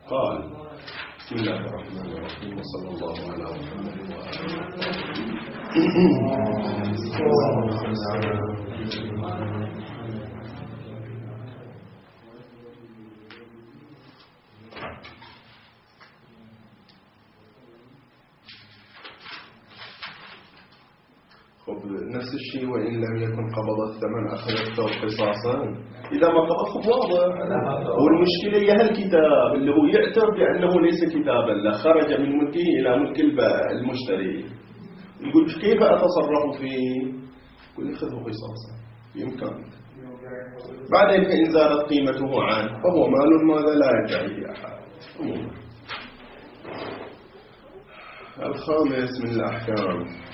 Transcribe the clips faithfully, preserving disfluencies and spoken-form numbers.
قال: بسم الله الرحمن الرحيم، وصلى الله على محمد وآله وصحبه. نفس الشيء، وإن لم يكن قبض الثمن أخذته قصاصا. إذا ما قبض واضح. والمشكلة هي هالكتاب اللي هو يعترف بأنه ليس كتابا له، خرج من ملكه إلى ملك المشتري، يقول كيف أتصرف فيه؟ يقول خذه قصاصا بإمكانك. بعدين فإن زادت قيمته عنه فهو مال ماذا لا يرجع إليه أحد. الخامس من الأحكام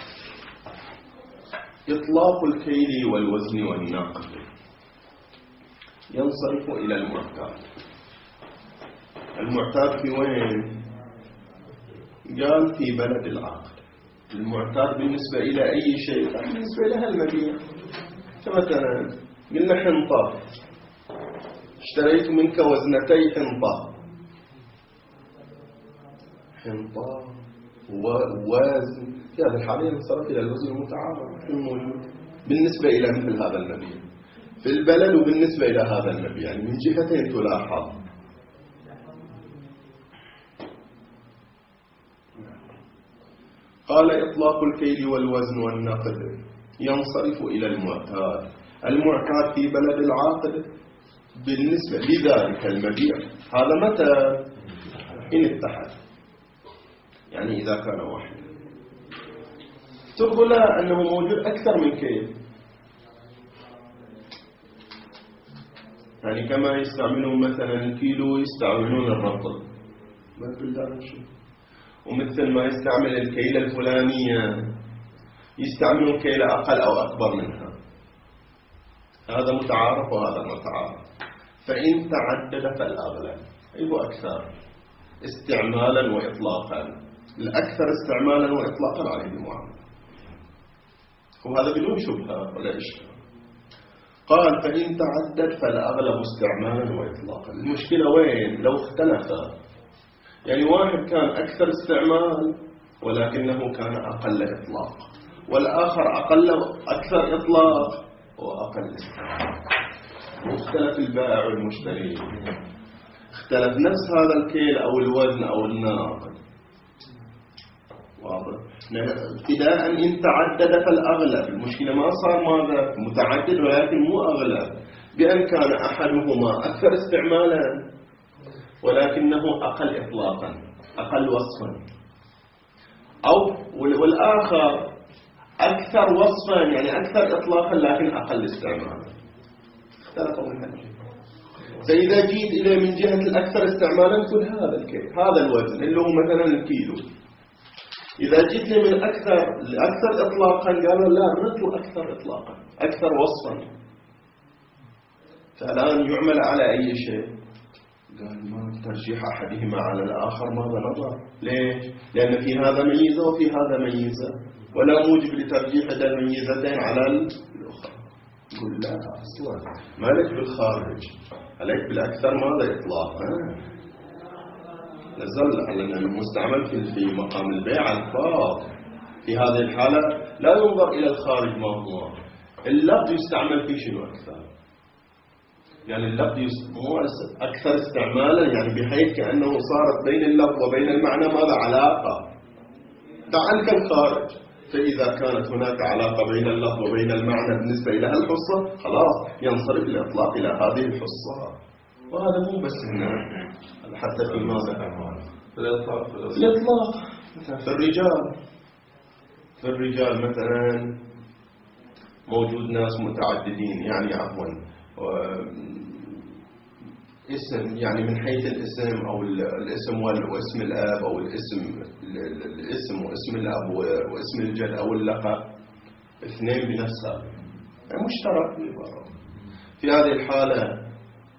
إطلاق الكيل والوزن والنقد، ينصرف إلى المعتاد. المعتاد في وين؟ قال في بلد العقد. المعتاد بالنسبة إلى أي شيء، بالنسبة لها المبيع. كمثلا قلنا حنطة، اشتريت منك وزنتي حنطة، حنطة ووزن، في هذا الحالة ينصرف إلى الوزن المتعارف الموجود بالنسبة إلى مثل هذا المبيع في البلد وبالنسبة إلى هذا المبيع، يعني من جهتين تلاحظ. قال: إطلاق الكيل والوزن والنقد ينصرف إلى المعتاد. المعتاد في بلد العاقد بالنسبة لذلك المبيع. هذا متى؟ إن اتحد، يعني إذا كان واحد. تقول أنه موجود أكثر من كيل، يعني كما يستعملون مثلا الكيلو يستعملون الرطل، ما بالله شيء. ومثل ما يستعمل الكيلة الفلانية يستعملون كيلة أقل أو أكبر منها. هذا متعارف وهذا متعارف. فإن تعدد فالأغلب أي هو أكثر استعمالا وإطلاقا. الأكثر استعمالا وإطلاقا عليه المعاملة، وهذا بدون شبهة ولا إشكال. قال: فإن تعدد فالأغلب استعمالا وإطلاقا. المشكلة وين؟ لو اختلف، يعني واحد كان أكثر استعمال ولكنه كان أقل إطلاق، والآخر أقل أكثر إطلاق وأقل استعمال، واختلف البائع والمشتري، اختلف نفس هذا الكيل أو الوزن أو الناقد. واضح؟ ابتداء إن تعدد فالأغلب. المشكلة ما صار ماذا؟ متعدد ولكن مو أغلب، بأن كان أحدهما أكثر استعمالا ولكنه أقل إطلاقا، أقل وصفا، أو والآخر أكثر وصفا يعني أكثر إطلاقا لكن أقل استعمالا. اختلفوا من هذا. فإذا جيت إلى من جهة الأكثر استعمالا تقول هذا الكيل، هذا الوزن اللي هو مثلا الكيلو. إذا جيت لي من أكثر لأكثر إطلاقا قالوا لا، الرطل أكثر إطلاقا أكثر وصفا. فالآن يعمل على أي شيء؟ قال ما ترجيح أحدهما على الآخر ماذا نظر؟ ليش؟ لأن في هذا ميزة وفي هذا ميزة، ولا موجب لترجيح إحدى الميزتين على الأخرى. يقول لا، أصلا مالك بالخارج، عليك بالأكثر ماذا إطلاقا. نزل على المستعمل في في مقام البيع الفاض. في هذه الحالة لا ينظر إلى الخارج ما هو، اللفظ يستعمل في شنو أكثر، يعني اللفظ مو أكثر استعمالا، يعني بحيث كأنه صارت بين اللفظ وبين المعنى ماذا علاقة. دع عنك الخارج. فإذا كانت هناك علاقة بين اللفظ وبين المعنى بالنسبة إلى الحصة خلاص ينصرف الإطلاق إلى هذه الحصة. وهذا مو بس هنا، حتى في ماذا في الإطلاق الإطلاق في الرجال. في الرجال مثلا موجود ناس متعددين، يعني عفوا اسم، يعني من حيث الاسم أو الاسم واسم الآب أو الاسم الاسم واسم الأب واسم الجد أو اللقب، اثنين بنفس هذا، يعني مشترك. في هذه الحالة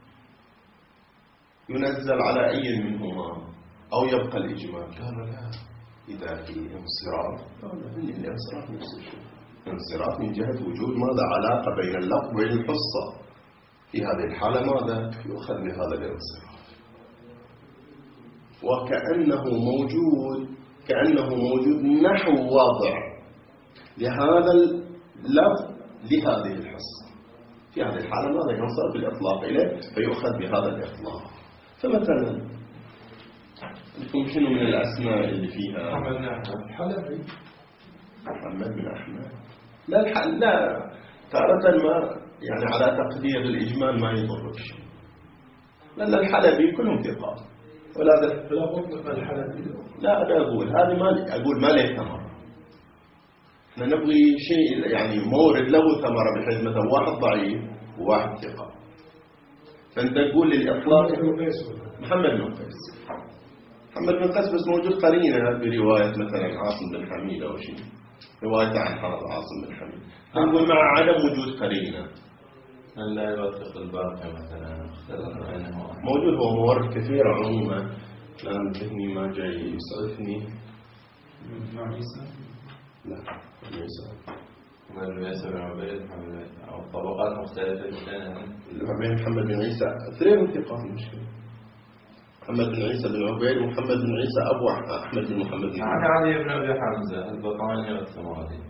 ينزل على أي منهما أو يبقى الإجمال؟ قالوا لا، إذا في انصراف قالوا إن الانصراف نفس الشيء، انصراف من جهة وجود ماذا علاقة بين اللفظ وبين الحصة. في هذه الحالة ماذا يؤخذ بهذا الانصراف؟ وكأنه موجود كأنه موجود نحو وضع لهذا اللفظ لهذه الحصة. في هذه الحالة ماذا ينصرف بالإطلاق إليه فيؤخذ بهذا الإطلاق. فمثلا لكم شنو من الأسماء اللي فيها محمد بن أحمد حلبي محمد بن أحمد لا الحل لا تارة ما يعني على تقدير الإجمال ما يضر بشيء لأن الحلبي كلهم ثقات ولا ده لا مطلق الحلبي لا أنا أقول هذه ما أقول ما له ثمرة. احنا نبغي شيء يعني مورد له ثمرة بحيث مثلا واحد ضعيف وواحد ثقة. فأنت تقول للإطلاق محمد بن قيس محمد بن قيس بس موجود قرينة برواية مثلا عاصم بن حميد أو شيء رواية عن عاصم بن حميد نقول مع عدم وجود قرينة هل لا يوثق الباقي مثلا موجود هو موارد كثيرة عموما الآن ذهني ما جاي يسعفني. مع عيسى لا عيسى محمد بن عيسى بن عبيد أو طبقات مختلفة بين محمد بن عيسى اثنين ثقات المشكلة محمد بن عيسى بن عبيد ومحمد بن عيسى أبو أحمد بن محمد بن عن علي بن أبي حمزة البطاني والثمالي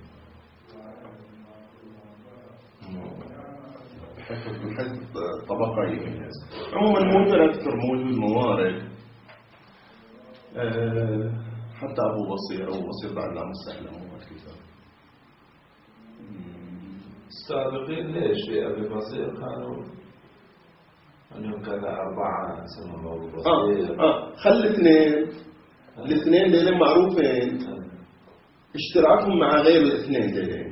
من حيث طبقة يميز. عموما موجود أكثر موجود موارد أه حتى أبو بصير أبو بصير بعد لا مستحيل موارد كثير. السابقين ليش في أبي بصير كانوا أنهم كذا أربعة اسمهم أبو بصير آه آه خل الاثنين الاثنين ديلين معروفين اشتراكهم مع غير الاثنين ديلين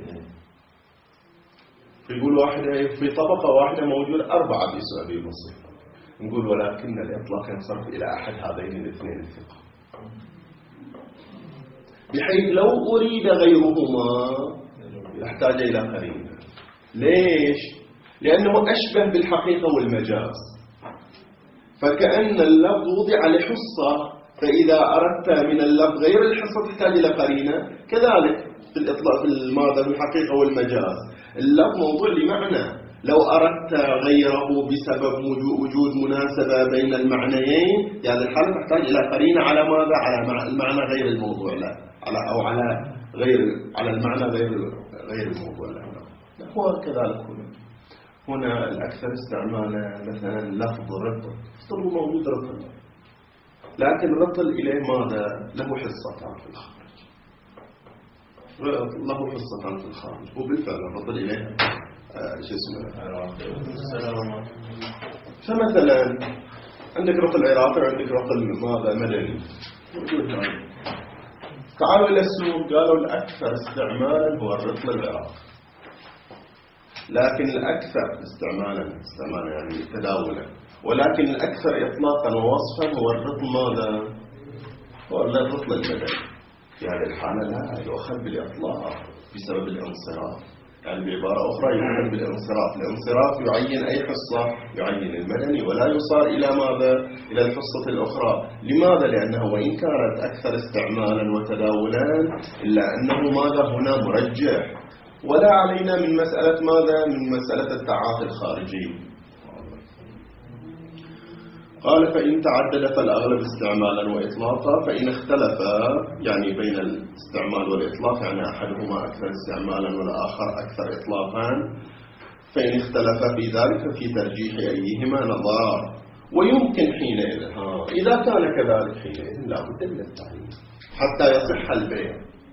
يقول واحد في طبقة واحدة موجود أربعة في أبي بصير نقول ولكن الإطلاق ينصرف إلى أحد هذين الاثنين الثقة بحيث لو أريد غيرهما يحتاج إلى قرينة. ليش؟ لأنه أشبه بالحقيقة والمجاز فكأن اللفظ وضع لحصة فإذا أردت من اللفظ غير الحصة تحتاج إلى قرينة. كذلك في الإطلاق في الماذا في الحقيقة والمجاز اللفظ موضوع لمعنى لو أردت غيره بسبب وجود مناسبة بين المعنيين يعني الحالة تحتاج إلى قرينة على ماذا على المعنى غير الموضوع لا على أو على غير على المعنى غير غير الموضوع لا هو كذلك هنا هنا الأكثر استعمالا مثلا لفظ رطل افترضوا موجود رطل لكن رطل إليه ماذا له حصتان في الخارج له حصتان في الخارج وبالفعل رطل إليه شو اسمه فمثلا عندك رطل عراقي وعندك رطل ماذا مدني موجود هذا. تعالوا إلى السوق قالوا الأكثر استعمالا هو الرطل العراقي لكن الأكثر استعمالا استعمالا يعني تداولا ولكن الأكثر إطلاقا ووصفا هو الرطل ماذا هو الرطل المدني. في هذه الحالة لا يؤخذ بالإطلاق بسبب الانصراف يعني بعبارة أخرى يؤخذ بالانصراف. الانصراف يعين أي حصة يعين المدني ولا يصار إلى ماذا إلى الحصة الأخرى. لماذا؟ لأنه وإن كانت أكثر استعمالا وتداولا إلا أنه ماذا هنا مرجح ولا علينا من مسألة ماذا من مسألة التعاطي الخارجي. قال فإن تعدد فالأغلب استعمالا وإطلاقا فإن اختلف يعني بين الاستعمال والإطلاق يعني أحدهما أكثر استعمالا والآخر أكثر إطلاقا فإن اختلف في ذلك في ترجيح أيهما نظار ويمكن حينئذ ها إذا كان كذلك حينئذ لا بد من التعيين حتى يصح البيع.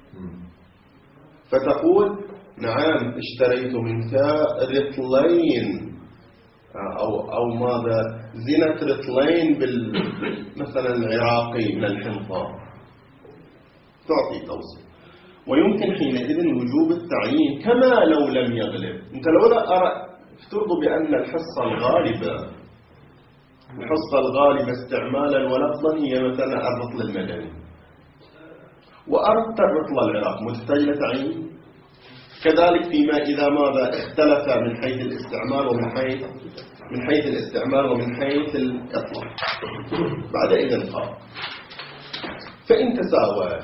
فتقول نعم اشتريت منك رطلين أو أو ماذا زينة رطلين بال مثلا العراقي من الحنطة تعطي توصيل ويمكن حينئذ وجوب التعيين كما لو لم يغلب. أنت لو لا أرى افترضوا بأن الحصة الغالبة الحصة الغالبة استعمالا ولفظا هي مثلا الرطل المدني وأردت الرطل العراقي محتاج لتعيين. كذلك فيما إذا ماذا اختلف من حيث الاستعمال ومن حيث من حيث الاستعمال ومن حيث الإطلاق بعد إذن قال فإن تساوى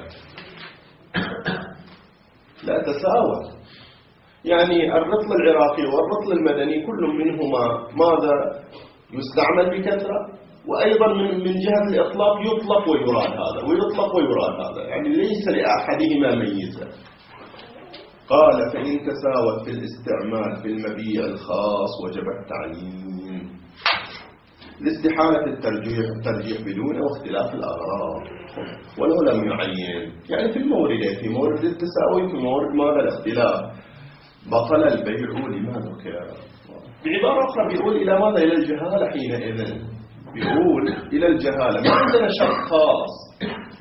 لا تساوى يعني الرطل العراقي والرطل المدني كل منهما ماذا يستعمل بكثرة وأيضا من من جهة الإطلاق يطلق ويراد هذا ويطلق ويراد هذا، يعني ليس لأحدهما ميزة. قال فإن تساوت في الاستعمال في المبيع الخاص وجب التعيين لاستحالة الترجيح الترجيح بدون واختلاف الأغراض ولو لم يعين. يعني في الموردين، في مورد التساوي، في مورد ماذا الاختلاف، بطل البيع لما ذكر. بعبارة أخرى بيقول إلى ماذا؟ إلى الجهالة حينئذ، بيقول إلى الجهالة، ما عندنا شرط خاص.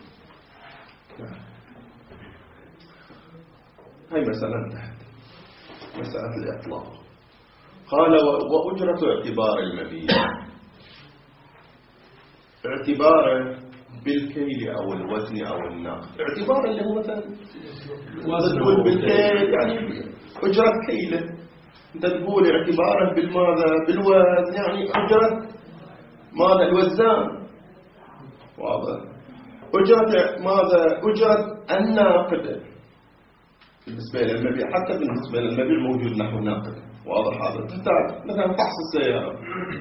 هاي مسألة تحت مسألة الإطلاق. قال وأجرة اعتبار المبيع، اعتباره بالكيل أو الوزن أو النقد. اعتبار اللي هو مثلا وزن بالكيل، يعني أجرة كيله. أنت تقول اعتباره بالماذا؟ بالوزن، يعني أجرة ماذا؟ الوزان. واضح. أجرة ماذا؟ أجرة الناقد بالنسبة للمبيع، حتى بالنسبة للمبيع موجود نحو ناقد. واضح هذا. تحتاج مثلا فحص السيارة،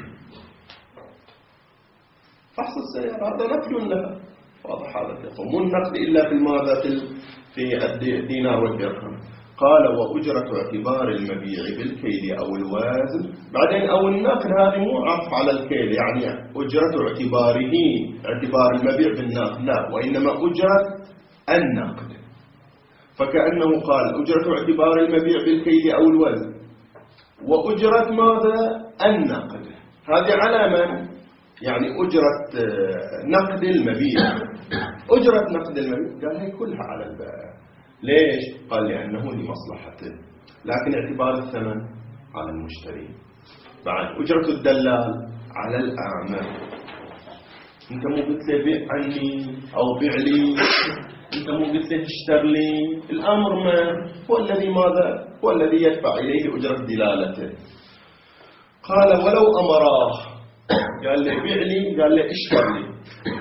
فحص السيارة هذا نقد لها. واضح هذا. مو النقد إلا في الماذا؟ في الدينار والدرهم. قال وأجرة اعتبار المبيع بالكيل أو الوزن. بعدين أو النقد هذه مو عطف على الكيل، يعني أجرة اعتباره، اعتبار المبيع بالنقد، لا، وإنما أجرة النقد. فكأنه قال أجرة اعتبار المبيع بالكيل أو الوزن وأجرة ماذا؟ النقد. هذه على من؟ يعني أجرة نقد المبيع. أجرة نقد المبيع قال هي كلها على البائع. ليش؟ قال لأنه لمصلحته، لكن اعتبار الثمن على المشتري. بعد أجرة الدلال على الأعمال. أنت مو قلت لي بيع عني أو بيع لي، أنت مو قلت لي اشتر لي. الأمر ما هو الذي ماذا؟ هو الذي يدفع إليه أجرة دلالته. قال ولو أمراه، قال لي بيع لي، قال لي اشتر لي،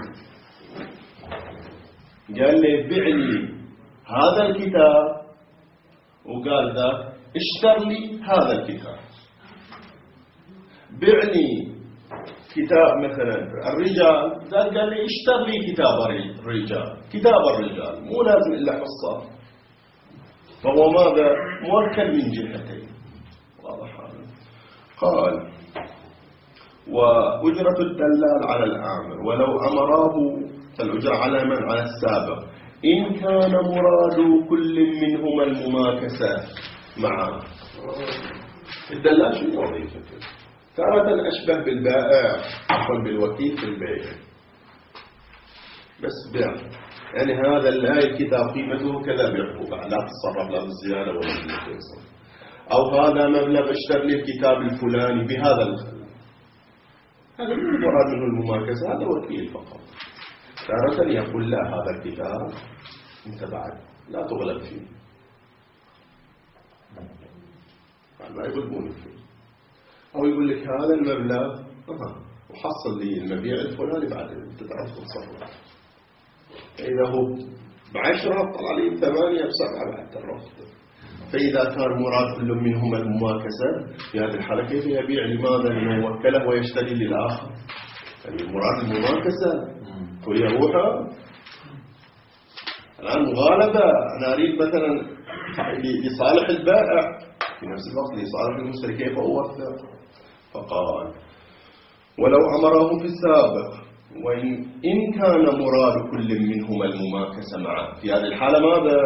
قال لي بيع لي هذا الكتاب، وقال ذا اشتر لي هذا الكتاب. بيع لي كتاب مثلا الرجال، قال قال لي اشتر لي كتاب الرجال، كتاب الرجال مو لازم إلا حصة. فهو ماذا؟ مركب من جهتين. واضح هذا. قال وأجرة الدلال على الأعمر ولو أمراه، فالأجرة على من؟ على السابق. إن كان مراد كل منهما المماكسة معه. الدلال شنو وظيفته؟ تارة أشبه بالبائع، عفوا بالوكيل في البيع، بس بيع، يعني هذا الآية الكتاب قيمته كذا بيعه، لا تتصرف لا بالزيادة ولا بالنقصان. أو هذا مبلغ اشتر لي الكتاب الفلاني بهذا الخل، هذا مو مراد منه المماكسة، هذا وكيل فقط. تارة يقول لا، هذا الكتاب انت بعد لا تغلب فيه، ما يغلبون فيه. أو يقول لك هذا المبلغ أها وحصل لي المبيع الفلاني بعد تتعرف تتصرف. إذا هو بعشرة طلع لي ثمانية بسبعة بعد تعرفت. فإذا كان مراد كل منهما المماكسة، في هذه الحالة كيف يبيع لماذا؟ لأنه وكله ويشتري للآخر. يعني مراد المماكسة ويروح الآن مغالبة. أنا أريد مثلا لصالح البائع في نفس الوقت لصالح المشتري، كيف أوفر؟ فقال ولو أمره في السابق وإن إن كان مراد كل منهما المماكسة معه، في هذه الحالة ماذا؟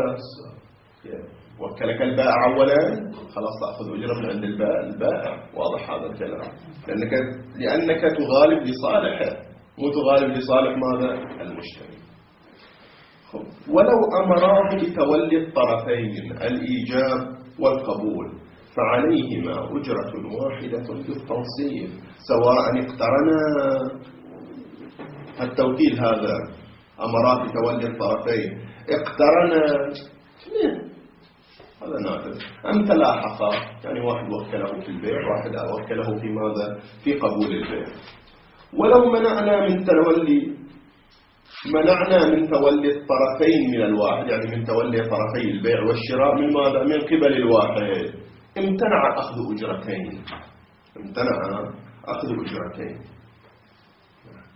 وكلك البائع أولا، خلاص تأخذ أجرة من عند البائع. واضح هذا الكلام، لأنك لأنك تغالب لصالحه، مو تغالب لصالح ماذا؟ المشتري. ولو أمراه بتولي الطرفين الإيجاب والقبول، فعليهما أجرة واحدة في التوصيف سواء اقترنا. التوكيل هذا أمراه بتولي الطرفين، اقترنا هذا نادر. أم تلاحقا، يعني واحد وكله في البيع، واحد وكله في ماذا؟ في قبول البيع. ولو منعنا من تولي منعنا من تولي الطرفين من الواحد، يعني من تولي طرفي البيع والشراء من ماذا؟ من قبل الواحد، امتنع أخذ أجرتين، امتنع أخذ أجرتين.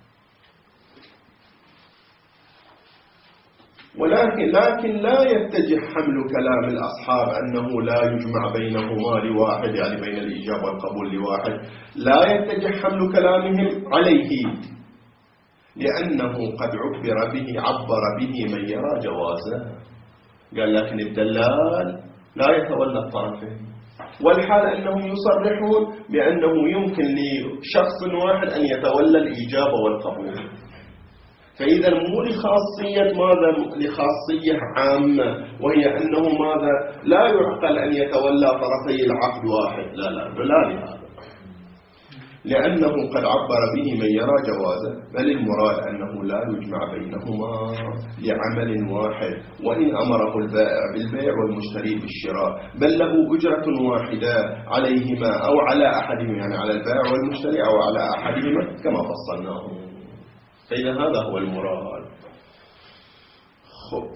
ولكن لكن لا يتجه حمل كلام الأصحاب أنه لا يجمع بينهما لواحد، يعني بين الإيجاب والقبول لواحد، لا يتجه حمل كلامهم عليه، لأنه قد عبر به عبر به من يرى جوازه. قال لكن الدلال لا يتولى الطرفين، والحال أنهم يصرحون بأنه يمكن لشخص واحد أن يتولى الإيجاب والقبول. فإذا مو لخاصية ماذا؟ لخاصية عامة، وهي أنه ماذا؟ لا يعقل أن يتولى طرفي العقد واحد، لا لا لا لهذا، لأنه قد عبر به من يرى جوازه، بل المراد أنه لا يجمع بينهما لعمل واحد، وإن أمره البائع بالبيع والمشتري بالشراء، بل له أجرة واحدة عليهما أو على أحدهما، يعني على البائع والمشتري أو على أحدهما كما فصلناه. فإذا هذا هو المراد. خب،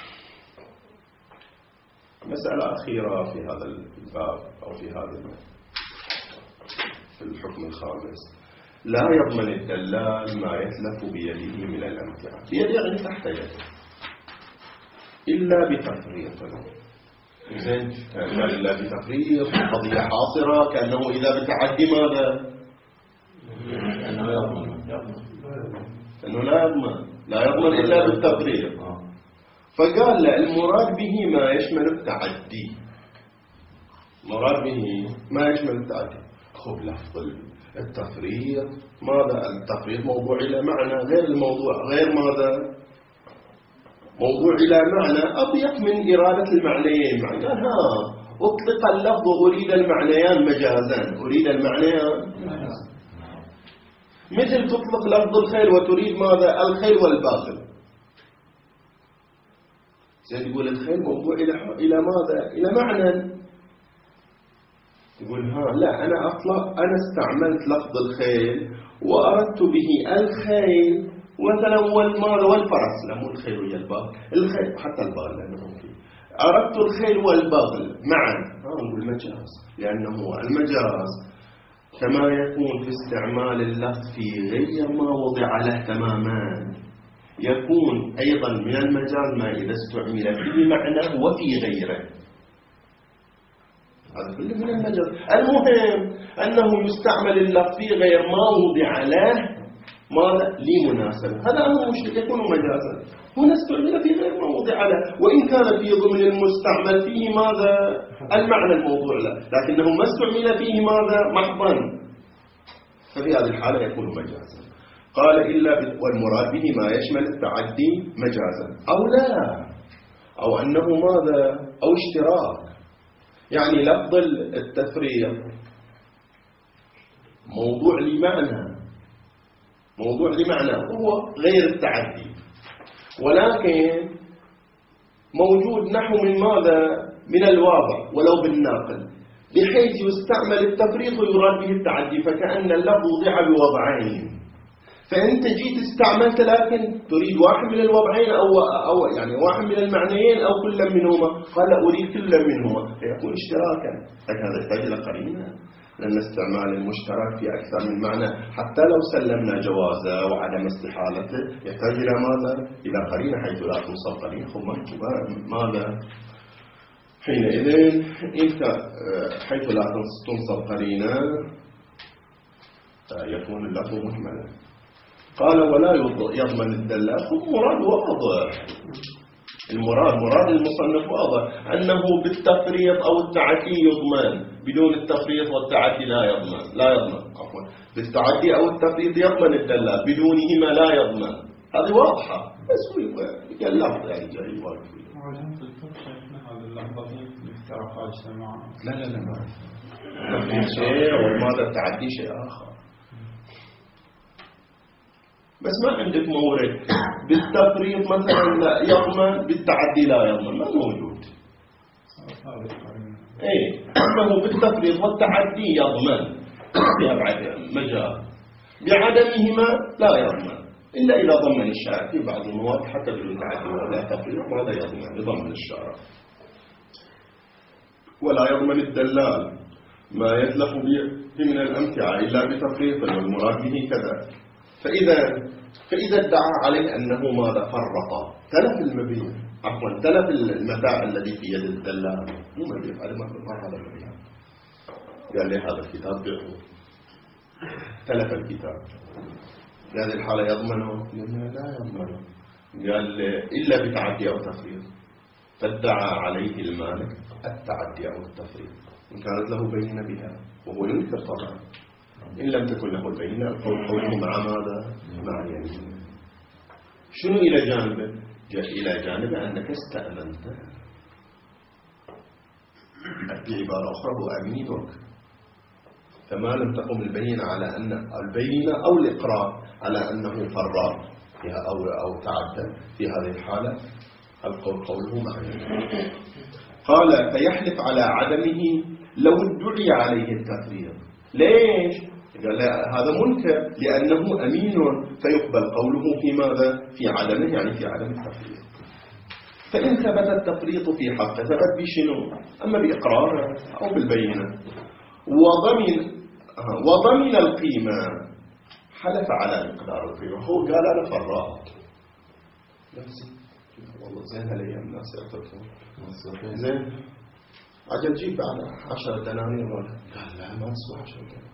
مسألة أخيرة في هذا الباب أو في هذا في الحكم الخامس: لا يضمن الدلال ما يتلف بيده من الأمتعة، بيده يعني تحت يده، إلا بتفريط. زين، كان إلا بتفريط قضية حاصرة، كأنه إذا بتعدي ماذا؟ أنه يضمن أنه لا يضمن، لا يضمن إلا بالتفريط. فقال لا، المراد به ما يشمل التعدي، مراد به ما يشمل التعدي. خب، لفظ التفريط ماذا؟ التفريط موضوع إلى معنى غير الموضوع، غير ماذا؟ موضوع إلى معنى أضيق من إرادة المعنيين. معنى ها أطلق اللفظ أريد المعنيان مجازا، أريد المعنيان مثل تطلق لفظ الخيل وتريد ماذا؟ الخيل والباغل. زين، يقول الخيل موضوع إلى إلى ماذا؟ إلى معنى. يقول ها لا، أنا أطلق، أنا استعملت لفظ الخيل وأردت به الخيل مثلا والمال والفرس، لا مو الخيل ويا الباغل، الخيل حتى الباغل لأنه فيه، أردت الخيل والباغل معا. ها نقول مجاز، لأنه المجاز كما يكون في استعمال اللفظ في غير ما وضع له تماما، يكون أيضا من المجاز ما إذا استعمل في معنى وفي غيره، هذا كله من المجاز. المهم أنه يستعمل اللفظ في غير ما وضع له ماذا؟ لمناسبة، هذا أمر مشكل يكون مجازا. هنا استعمل في غير ما وضع له، وإن كان في ضمن المستعمل فيه ماذا؟ المعنى الموضوع له، لكنه ما استعمل فيه ماذا؟ محضا، ففي هذه الحالة يكون مجازا. قال إلا والمراد به ما يشمل التعدي مجازا أو لا، أو أنه ماذا؟ أو اشتراك، يعني لفظ التفريق موضوع لمعنى، موضوع لمعنى وهو غير التعدي، ولكن موجود نحو من ماذا؟ من الواضع ولو بالناقل، بحيث يستعمل التفريط ويراد به التعدي، فكأن اللفظ وضع بوضعين، فأنت جيت استعملت لكن تريد واحد من الوضعين أو, أو يعني واحد من المعنيين أو كل منهما، قال أريد كل منهما، فيكون اشتراكا. لكن هذا يحتاج إلى قرينة، لأن استعمال المشترك في أكثر من معنى حتى لو سلمنا جوازه وعدم استحالته يحتاج إلى ماذا؟ إلى قرينة، حيث لا تنصب قرينة. خب ماذا؟ حينئذ إنت حيث لا تنصب قرينة يكون اللفظ مهملا. قال ولا يضمن الدلال. خب مراد واضح، المراد مراد المصنف واضح، أنه بالتفريط أو التعدي يضمن، بدون التفريط والتعدي لا يضمن، لا يضمن عفوا، بالتعدي أو التفريط يضمن الدلال، بدونهما لا يضمن. هذه واضحة، بس هو اللفظ يعني جاي واقف فيه. في الفقه شيخنا هذه اللحظتين الافتراقات اجتماعا. لا لا لا ما التفريط شيء وماذا التعدي شيء آخر. بس ما عندك مورد بالتفريط مثلا لا يضمن، بالتعدي لا يضمن، ما موجود. اي انه بالتفريط والتعدي يضمن، فيها بعد مجال، بعدمهما لا يضمن، الا اذا ضمن الشارع في بعض المواد حتى بدون تعدي ولا تفريط ولا يضمن، يضمن الشارع. ولا يضمن الدلال ما يتلف به من الامتعه الا بتفريط، والمراد به كذا. فإذا فإذا ادعى عليه أنه ماذا فرط تلف المبيع، عفوا تلف المتاع الذي في يد الدلال، مو مبيع هذا ما هذا مبيع، قال لي هذا الكتاب بيعه، تلف الكتاب، في هذه الحالة يضمنه؟ قال لا يضمنه، قال إلا بتعدي أو تفريط، فادعى عليه المالك التعدي أو التفريط إن كانت له بينة بها، وهو ينكر طبعا. إن لم تكن له البينة القول قوله مع ماذا؟ مع يمين. شنو إلى جانبه؟ جاء إلى جانبه أنك استأمنت، بعبارة أخرى هو أمينك، فما لم تقم البينة على أن البينة أو الإقرار على أنه فرار فيها أو أو تعدى، في هذه الحالة القول قوله مع يمين. قال فيحلف على عدمه لو ادعي عليه التفريط. ليش؟ قال هذا منكر لأنه أمين فيقبل قوله في ماذا؟ في عدمه، يعني في عدم التفريط. فإن ثبت التفريط في حقه ثبت بشنو؟ أما بإقراره أو بالبينة. وضمن وضمن القيمة، حلف على مقدار القيمة، هو قال أنا فرات والله زين هالأيام الناس يعترفون زين عجل جيب على عشرة دنانير ولا قال لا ما تسوى عشرة دنانير،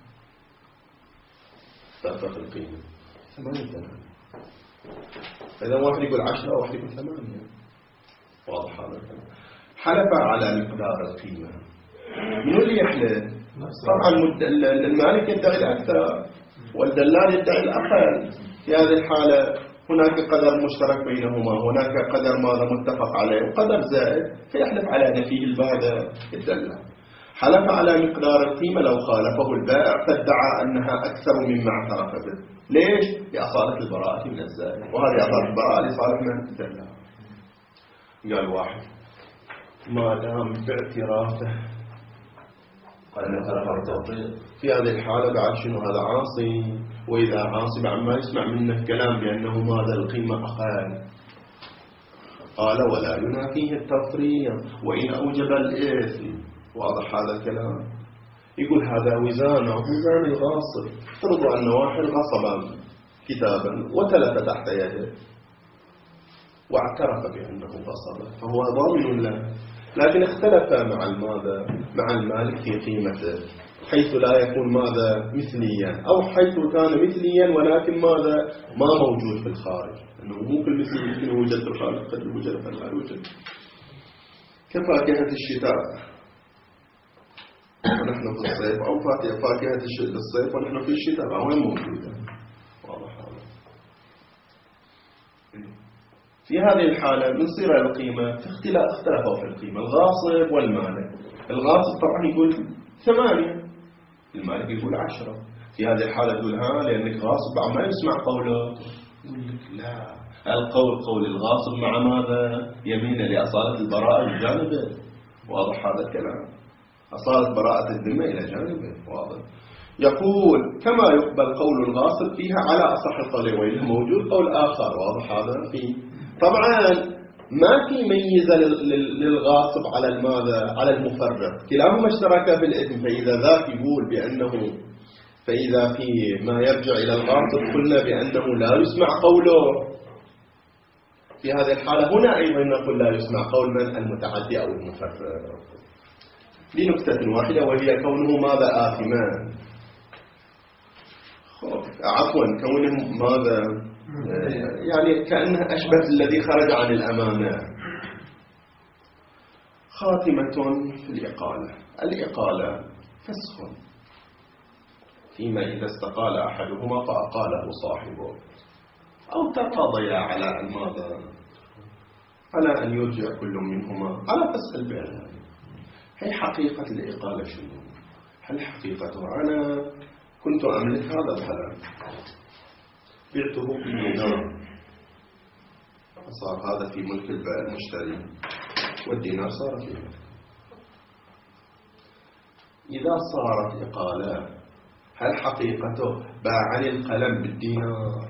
تأثر القيمة ثمانية دنانير، فإذا واحد يقول عشرة واحد يقول ثمانية، واضح هذا الكلام. حلف على مقدار القيمة، منو اللي يحلف؟ طبعا المالك يدعي الأكثر والدلال يدعي الأقل. في هذه الحالة هناك قدر مشترك بينهما، هناك قدر ماذا متفق عليه وقدر زائد، فيحلف على نفيه البادة الدلال. حلف على مقدار القيمة لو خالفه البائع فادعى أنها أكثر مما اعترف به. ليش؟ لأصالة البراءة من الزائد، وهذه أصالة البراءة لصالح من الدلال. قال واحد ما دام باعترافه في هذه الحالة بعد شنو هذا عاصي، وإذا عاصي بعد ما يسمع منه كلام بأنه ماذا القيمة أقل. قال ولا ينافيه التفريط وإن أوجب الإثم. واضح هذا الكلام؟ يقول هذا وزانه وزان الغاصب. افترضوا أن واحد غصب كتابا وتلف تحت يده واعترف بأنه غصب فهو ضامن له، لكن اختلف مع الماذا؟ مع المالك في قيمته، حيث لا يكون ماذا؟ مثليا، أو حيث كان مثليا ولكن ماذا؟ ما موجود في الخارج، أنه مو كل مثلي يمكن يوجد في الخارج، قد يوجد قد لا يوجد. كفاكهة الشتاء ونحن في الصيف، أو فاكهة الصيف ونحن في الشتاء، وين موجودة؟ واضح هذا. في هذه الحالة من صير القيمة اختلاف اختلفوا في القيمة الغاصب والمالك. الغاصب طبعا يقول ثمانية، المالك يقول عشرة. في هذه الحالة تقول ها لأنك غاصب ما يسمع قوله، يقول لك لا، القول قول الغاصب مع ماذا؟ يمين لأصالة البراءة إلى جانبه. واضح هذا الكلام؟ أصالة براءة الذمة إلى جانبه. واضح. يقول كما يقبل قول الغاصب فيها على أصح القولين، وإنه موجود قول آخر. واضح هذا؟ في طبعا ما في ميزة للغاصب على الماذا؟ على المفرط، كلاهما اشتركا في الإثم. فإذا ذاك يقول بأنه فإذا في ما يرجع إلى الغاصب قلنا بأنه لا يسمع قوله، في هذه الحالة هنا أيضا نقول لا يسمع قول من؟ المتعدي أو المفرط. لنكتة واحدة وهي كونه ماذا؟ آثمان، عفوا كونه ماذا؟ يعني كأنه أشبه الذي خرج عن الأمانة. خاتمة في الإقالة. الإقالة فسخ فيما إذا استقال أحدهما فأقاله صاحبه، أو تقاضيا على ماذا؟ على أن يرجع كل منهما على فسخ البيع. هي حقيقة الإقالة شنو؟ هل حقيقته أنا كنت أملك هذا الحلال بعته بدينار، صار هذا في ملك المشتري والدينار صار في ملك. إذا صارت إقالة هل حقيقته باعني القلم بالدينار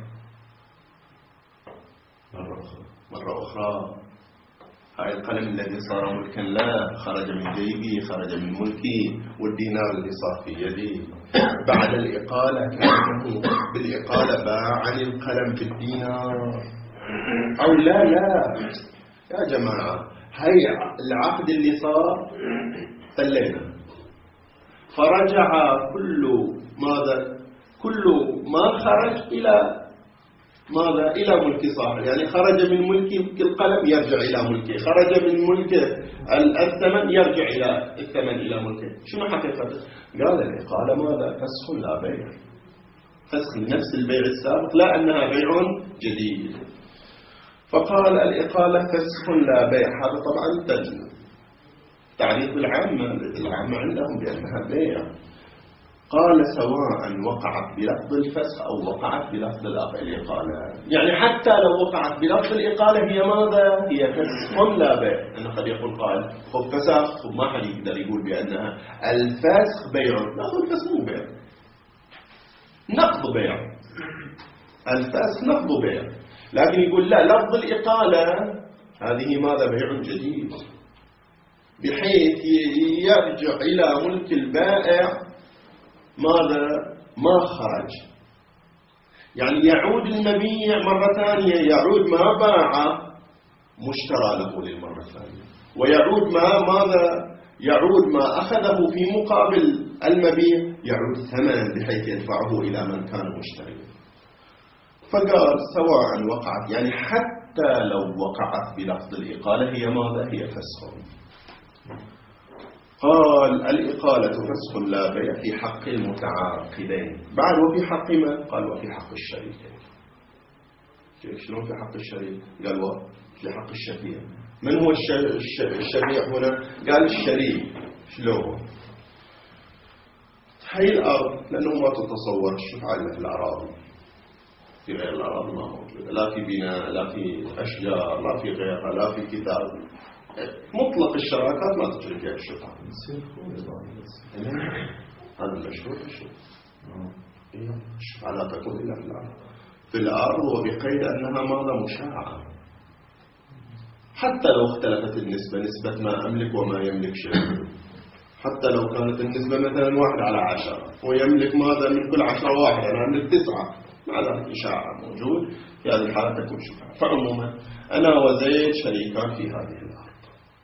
مرة أخرى مرة أخرى هاي القلم الذي صار ملكا لا، خرج من جيبي خرج من ملكي، والدينار اللي صار في يدي بعد الإقالة كأنه بالإقالة باع عن القلم في الدينار، أو لا لا يا جماعة، هي العقد اللي صار فلينا، فرجع كل ماذا كل ما خرج إلى ماذا إلى ملك صاحب، يعني خرج من ملك القلم يرجع إلى ملكه، خرج من ملك الثمن يرجع إلى الثمن إلى ملكه. شنو حقيقته؟ قال الإقالة ماذا؟ فسخ لا بيع، فسخ نفس البيع السابق، لا أنها بيع جديد. فقال الإقالة فسخ لا بيع، هذا طبعا تعريف العامة، العامة عندهم بأنها بيع. قال سواء وقعت بلفظ الفسخ أو وقعت بلفظ الإقالة، يعني حتى لو وقعت بلفظ الإقالة هي ماذا؟ هي فسخ لا بيع. أنا قد يقول قائل خب فسخ، خب ما حد يقدر يقول بأنها الفسخ بيع، لا الفسخ مو بيع، نقض بيع، الفسخ نقض بيع. لكن يقول لا، لفظ الإقالة هذه ماذا؟ بيع جديد، بحيث يرجع إلى ملك البائع ماذا؟ ما خرج، يعني يعود المبيع مرة ثانية، يعود ما باع مشترى له للمرة الثانية، ويعود ما ماذا؟ يعود ما أخذه في مقابل المبيع يعود ثمن بحيث يدفعه إلى من كان مشتريا. فقال سواء وقعت، يعني حتى لو وقعت بلفظ الإقالة هي ماذا؟ هي فسخ. قال الإقالة فسخ لا بيع في حق المتعاقدين، بعد وفي حق من؟ قال وفي حق الشريكين. شلون في حق الشريك؟ قال وفي حق الشفيع. من هو الشفيع هنا؟ قال الشريك. شلون؟ هي الأرض، لأنه ما تتصور الشفعة إلا في الأراضي، في غير الأراضي ما موجودة، لا في بناء، لا في أشجار، لا في غيرها، لا في كتاب، مطلق الشراكات ما تجري فيها الشفعة. هذا المشهور في الشفعة، الشفعة لا تكون إلا في الأرض، في الأرض وبقيد أنها ماذا؟ مشاعة. حتى لو اختلفت النسبة، نسبة ما أملك وما يملك شيء، حتى لو كانت النسبة مثلا واحد على عشرة ويملك ماذا؟ من كل عشرة واحد، أنا أملك تسعة، مع ذلك إشاعة موجود، في هذه الحالة تكون شفعة. فعموما أنا وزيد شريكان في هذه الأرض،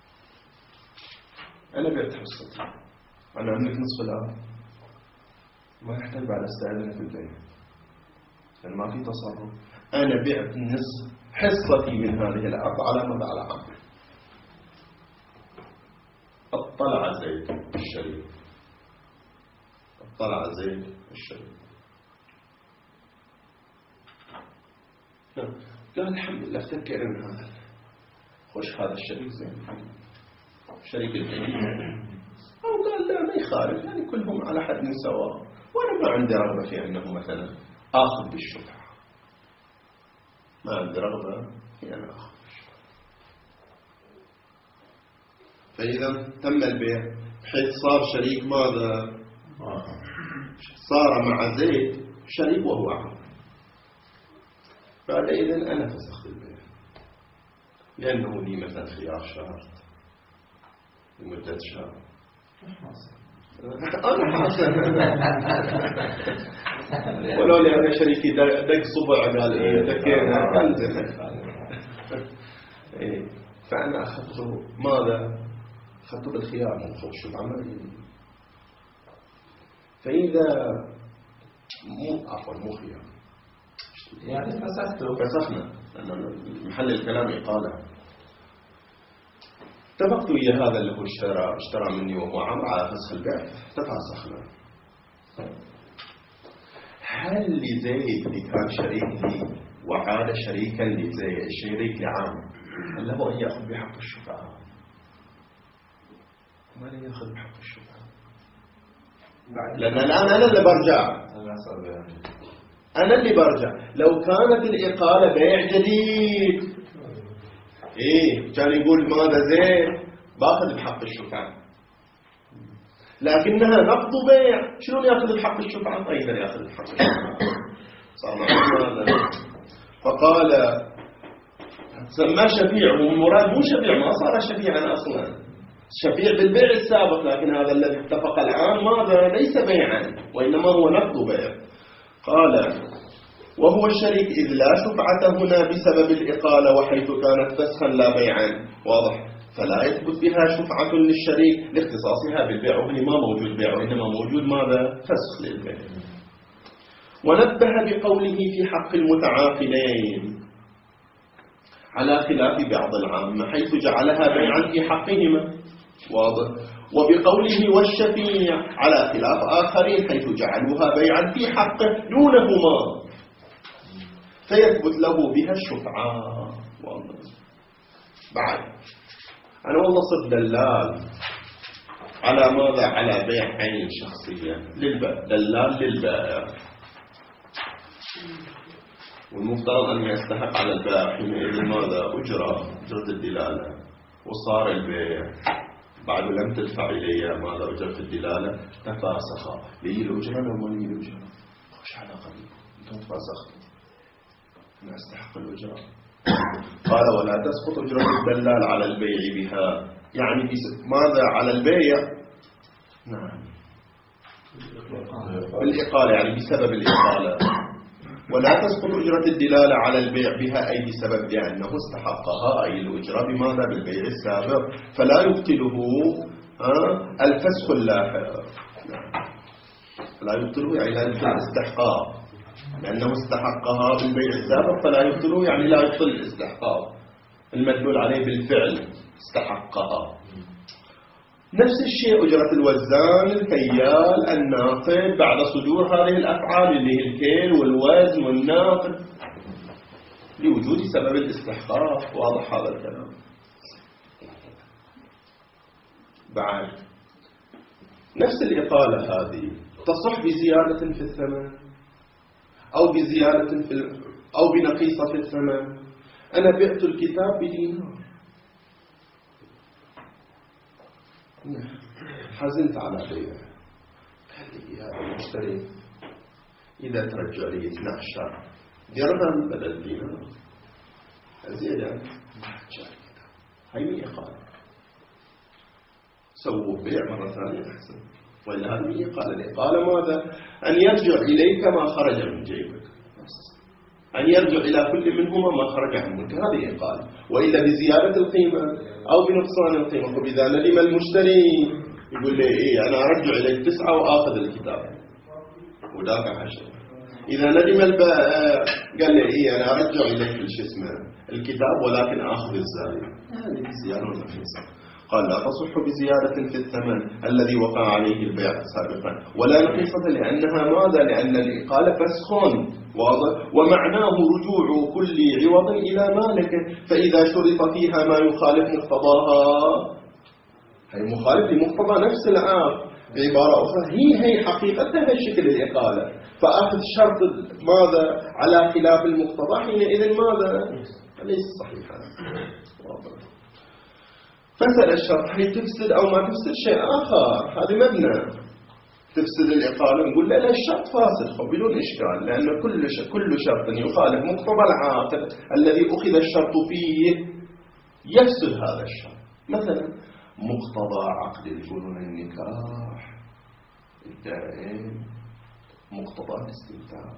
أنا بعت حصتي، أنا أملك نصف الأرض، ما يحتاج بعد استعدنا في البيع، لأن ما في تصرف، أنا بعت نصف حصتي من هذه الأرض على مدى على عام. اطلع زيد الشريك، اطلع زيد الشريك، قال الحمد لله افتكر ان هذا خوش، هذا الشريك زين، شريك الجديد، او قال لا ما يخالف، يعني كلهم على حد سواء، وانا ما عندي رغبه في انه مثلا اخذ بالشفعه، ما عندي رغبه في ان اخذ بالشفعه. فاذا تم البيع بحيث صار شريك ماذا؟ صار مع زيد شريك وهو عام. بعد إذن أنا فسخت البيع، لأنه لي مثلا خيار شهر لمدة شهر، أنا حاصل ولو لي أنا شريكي دق صبع قال إيه دكينا قال إيه، فأنا أخذته ماذا؟ أخذته بالخيار من خوش العمل. فإذا مو عفوا مو خيار، يعني فسخته، فسخنا، لأن محل الكلام إقالة. اتفقت ويا هذا اللي هو اشترى اشترى مني وهو عمر على فسخ البيع، تفاسخنا. هل لزيد اللي كان شريك لي وعاد شريكا لزيد شريك لعامر، هل له أن يأخذ بحق الشفعة؟ ما له يأخذ بحق الشفعة، لأن الآن أنا اللي برجع، أنا اللي برجع. لو كانت الإقالة بيع جديد، إيه كان يقول ماذا زين باخذ بحق الشفعة، لكنها نقض بيع، شلون يأخذ بحق الشفعة؟ أيضا يأخذ بحق الشفعة. صار معنا. فقال سمى شفيع، والمراد مو شفيع، ما صار شفيعا أصلا، شفيع بالبيع السابق، لكن هذا الذي اتفق الآن ماذا؟ ليس بيعا وإنما هو نقض بيع. قال وهو الشريك إذ لا شفعة هنا بسبب الإقالة وحيث كانت فسخا لا بيعا، واضح؟ فلا يثبت بها شفعة للشريك لاختصاصها بالبيع، وهنا ما موجود بيع وإنما موجود ماذا؟ فسخ للبيع. ونبه بقوله في حق المتعاقدين على خلاف بعض العامة حيث جعلها بيعا في حقهما، واضح؟ وبقوله والشفيع على خلاف آخرين حيث جعلوها بيعا في حقه دونهما، فيثبت له بها الشفعة. واضح؟ بعد أنا والله صرت دلال على ماذا؟ على بيع عين شخصية للبائع، دلال للبائع، والمفترض أن يستحق على البائع حينئذ ماذا؟ أجرة، أجرة الدلالة، وصار البيع بعد لم تدفع إلي ماذا؟ أجرة الدلالة، تفاسخا، لي الأجرة لو ما لي الأجرة؟ وش علاقة بي؟ أنتم تفاسختوا، أنا أستحق الأجرة. قال ولا تسقط أجرة الدلال على البيع بها، يعني ماذا؟ على البيع، نعم بالإقالة، يعني بسبب الإقالة. ولا تسقط أجرة الدلالة على البيع بها أي بسبب لأنه استحقها، أي الأجرة بماذا؟ بالبيع السابق، فلا يبطله الفسخ اللاحق، لا يبطله يعني لا يبطل الاستحقاق، لأنه استحقها بالبيع السابق فلا يبطله يعني لا يبطل الاستحقاق المدلول عليه بالفعل استحقها. نفس الشيء أجرة الوزان، الكيال، الناقد بعد صدور هذه الأفعال اللي هي الكيل والوزن والناقد لوجود سبب الاستحقاق. واضح هذا الكلام؟ بعد نفس الإقالة هذه تصح بزيادة في الثمن أو بزيادة في ال... أو بنقيصة في الثمن. أنا بعت الكتاب بدينار، حزنت على بيعه، قال لي يا المشتري إذا ترجع لي اثني عشر درهم بدل دينار أزيد يعني ما رجع الكتاب، هاي من إقالة. سووا بيع مرة ثانية أحسن، وإلا هذه من إقالة. الإقالة ماذا؟ أن يرجع إليك ما خرج من جيبك، أن يرجع إلى كل منهما ما خرج عن ملك، هذه إقالة. وإلا بزيادة القيمة أو بنقصان القيمة، فإذا ندم المشتري يقول لي إيه أنا أرجع إليك تسعة وآخذ الكتاب ودافع عشرة. إذا ندم البائع قال لي إيه أنا أرجع إليك الشيء اسمه الكتاب ولكن آخذ الزايد، هذه زيادة ونقيصة. قال لا تصح بزيادة في الثمن الذي وقع عليه البيع سابقا، ولا نقيصة لأنها ماذا؟ لأن الإقالة فسخ، واضح؟ ومعناه رجوع كل عوض إلى مالكه، فإذا شرط فيها ما يخالف مقتضاها، هي مخالف لمقتضى نفس العقد، بعبارة أخرى هي هي حقيقتها الشكل الإقالة، فأخذ شرط ماذا؟ على خلاف المقتضى حينئذ ماذا؟ ليس صحيحا. واضح؟ فسأل الشرط هي تفسد أو ما تفسد شيء آخر، هذه مبنى. تفسد الإقالة نقول لا لا الشرط فاسد بدون إشكال، لأن كل كل شرط يخالف مقتضى العاقد الذي أخذ الشرط فيه يفسد هذا الشرط. مثلا مقتضى عقد الجنون النكاح الدائم مقتضى الاستمتاع،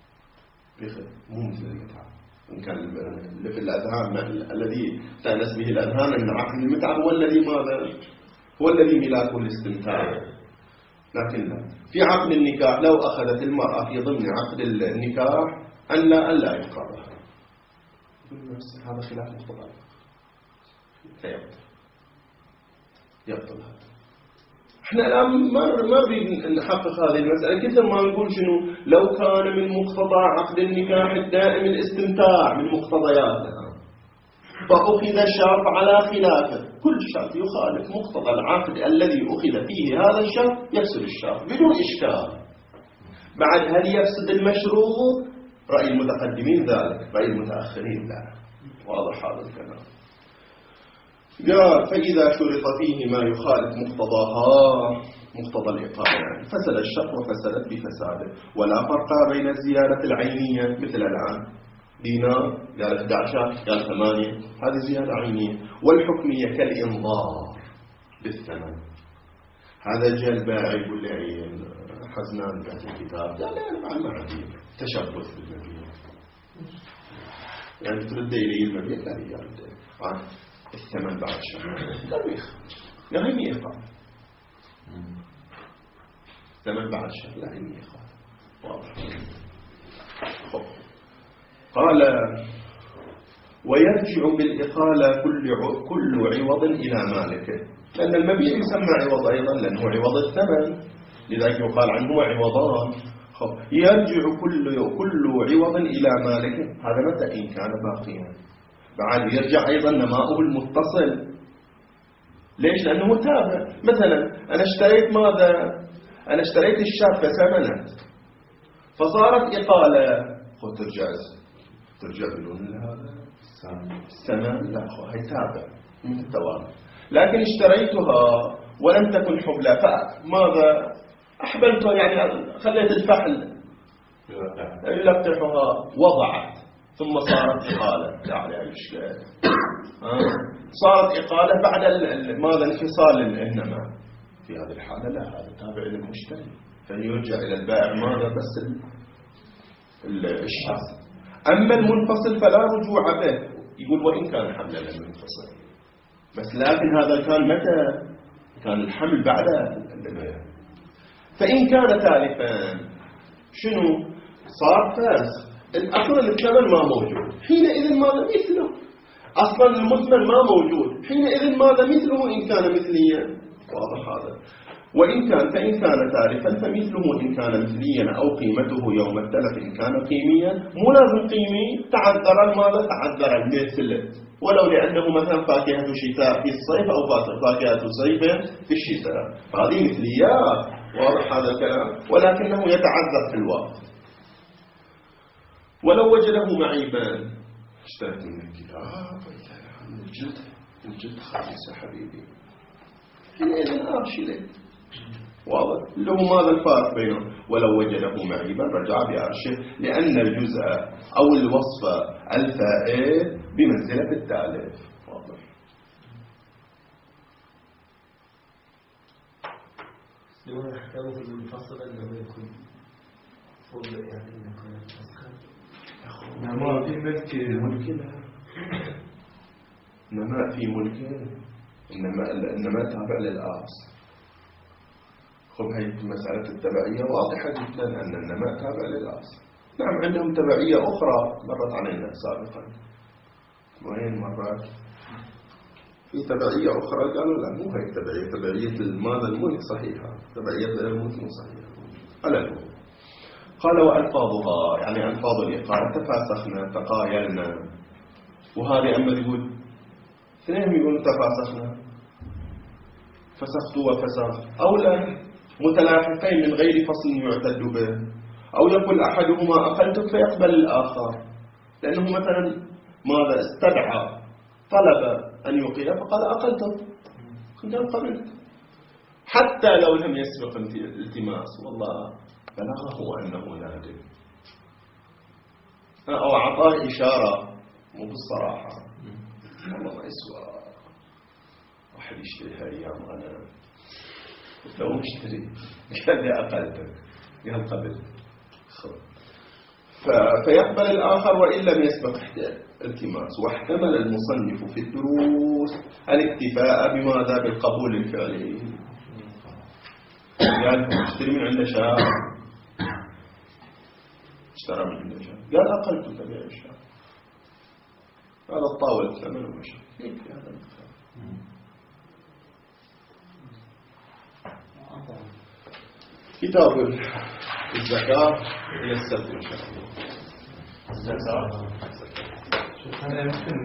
مو مثل المتعة. إن كان اللي في الأذهان الذي تأنس به الأذهان أن عقد المتعة هو الذي ماذا؟ هو الذي ملاكه الاستمتاع، لكن لا. في عقد النكاح لو أخذت المرأة في ضمن عقد النكاح أن لا أن لا يقرها، هذا خلاف مقتضى، فيبطل يبطل هذا. احنا الآن ما ما نريد نحقق هذه المسألة، كثر ما نقول شنو لو كان من مقتضى عقد النكاح الدائم الاستمتاع من مقتضياتها فأخذ الشرط على خلافه، كل شرط يخالف مقتضى العقد الذي أخذ فيه هذا الشرط يفسد الشرط بدون إشكال. بعد هل يفسد المشروط؟ رأي المتقدمين ذلك، رأي المتأخرين لا. واضح هذا الكلام؟ قال فإذا شرط فيه ما يخالف مقتضاها مقتضى الإقامة يعني فسد الشرط وفسدت بفساده. ولا فرق بين الزيادة العينية مثل الآن دينار قال إحدى عشر قال ثمانية، هذه زيادة عينية، والحكمية كالإنظار بالثمن. هذا جاء البائع يقول لي حزنان بعت الكتاب، لا لا أنا بعد ما عندي تشبث بالمبيع، يعني ترد إلي المبيع لا يرد الثمن بعد شهر لا يخرج، لا هم يخرج الثمن بعد شهر لا هم يخرج. واضح. قال ويرجع بالإقالة كل كل عوض إلى مالكه، لأن المبيع يسمى عوض أيضا لأنه عوض الثمن، لذلك يقال عنه عوضان. يرجع كل كل عوض إلى مالكه، هذا متى إن كان باقيا. بعد يرجع أيضا نماؤه المتصل. ليش؟ لأنه متابع. مثلا أنا اشتريت ماذا؟ أنا اشتريت الشاة فثمنت فصارت إقالة، خو ترجع ترجع بدون هذا الثمن، لا خو هي تابع من التوابع. لكن اشتريتها ولم تكن حبلى فماذا أحبلتها، يعني خليت الفحل يلقحها وضعت ثم صارت إقالة، يعني أي إشكال. صارت إقالة بعد ماذا انفصال النماء. في هذه الحالة لا، هذا تابع للمشتري فيرجع إلى البائع ماذا بس الشخص. أما المنفصل فلا رجوع به، يقول وإن كان حملا لم ينفصل، بس لكن هذا كان متى؟ كان الحمل بعد النماء. فإن كان تالفا شنو؟ صار فاسخ، الأصل الثمن ما موجود، حينئذ ماذا مثله؟ أصلا المثمن ما موجود، حينئذ ماذا مثله إن كان مثليا؟ واضح هذا. وإن كان فإن كان تالفا فمثله إن كان مثليا أو قيمته يوم التلف إن كان قيميا. مو لازم قيمي، تعذر ماذا؟ تعذر المثل، ولو لأنه مثلا فاكهة شتاء في الصيف أو فاكهة صيف في الشتاء، هذه مثليات. واضح هذا الكلام، ولكنه يتعذر في الوقت. ولو وجده معيبا، اشتريت منك كتاب من الجد من الجد خالص يا حبيبي، حينئذ أرشي لك. واضح له ماذا الفارق بينهم؟ ولو وجده معيبا رجع بأرشه، لأن الجزء أو الوصف الفائد بمنزلة التالف. واضح. لما نحكمه في المنفصل أنه يكون فوق يعني أنه يكون فسخا. نماء في ملكه ملكنا، نماء في ملكه، النماء النماء تابع للأصل. خب هي مسألة التبعية واضحة جدا أن النماء تابع للأصل. نعم عندهم تبعية أخرى مرت علينا سابقا. وين مرات؟ في تبعية أخرى قالوا لا مو هي التبعية، تبعية ماذا الملك صحيحة، تبعية الملك مو صحيحة. ألا قال وألفاظها يعني ألفاظ الإقالة تفاسخنا تقايلنا، وهذه أما يقول اثنين يقولون تفاسخنا فسخت وفسخت، أو لا متلاحقين من غير فصل يعتد به، أو يقول أحدهما أقلتك فيقبل الآخر، لأنه مثلا ماذا استدعى طلب أن يقيل فقال أقلتك كنت قبلت، حتى لو لم يسبق التماس والله بلغه أنه نادم، أو أعطاه إشارة مو بالصراحة والله ما يسوى واحد يشتري هالأيام أنا لو مشتري قال لي أقلتك قال قبل، فيقبل الآخر وإن لم يسبق التماس. واحتمل المصنف في الدروس الاكتفاء بماذا؟ بالقبول الفعلي. قال اشتري من عنده شاة، اشترى من عنده شاة قال أقلت تبيع الشاة، هذا الطاولة ثمن ومشى يكفي هذا المقدار. كتاب الزكاة إلى السبت إن شاء الله. الزكاة